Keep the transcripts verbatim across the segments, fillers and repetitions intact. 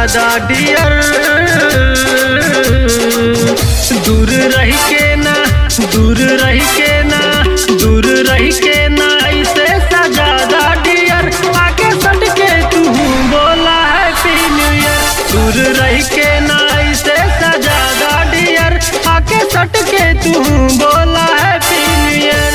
ज्यादा डियर। दूर रह के ना दूर रह के ना दूर रह के ना ऐसे सजादा डियर। आके सट के तू बोला हैप्पी न्यू ईयर। दूर रह के ना ऐसे सजादा डियर। आके सट के तू बोला हैप्पी न्यू ईयर।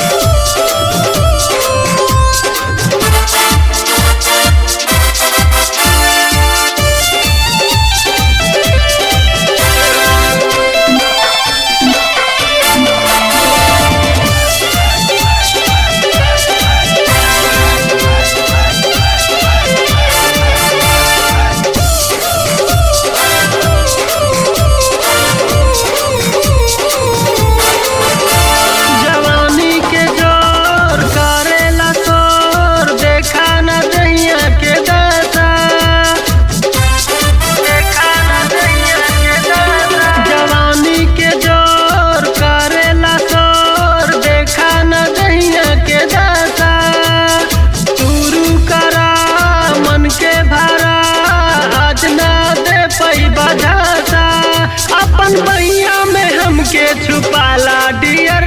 अपन भैया में हमके छुपाला डियर।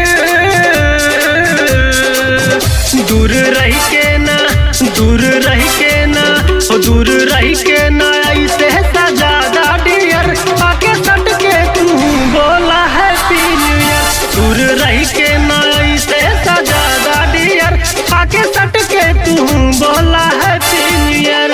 दूर रह के ना दूर रह के ना ओ दूर रह के ना ऐसे सजादा डियर। आके सट के तू बोला हैप्पी न्यू ईयर। दूर रह के ना ऐसे सजादा डियर। आके सट के तू बोला हैप्पी न्यू ईयर।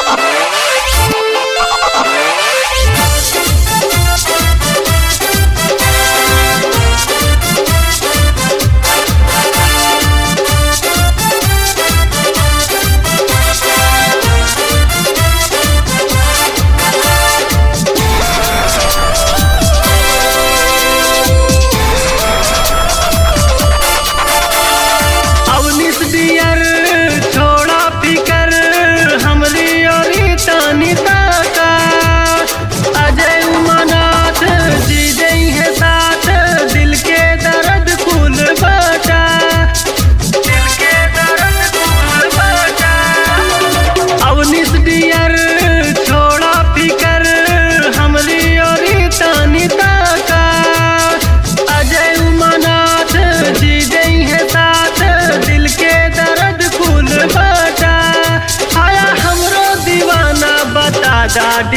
छोड़ा फिकर हमरी ओरी तानी ताका। अजय उमानाथ जी जई है साथ दिल के दर्द फूल बाटा। दिल के दर्द फूल बाटा। अवनीश डियर छोड़ा फिकर हमरी ओरी तानी ताका। अजय उमानाथ जी जई है साथ दिल के दर्द फूल बाटा। आया हमरो दीवाना बता दा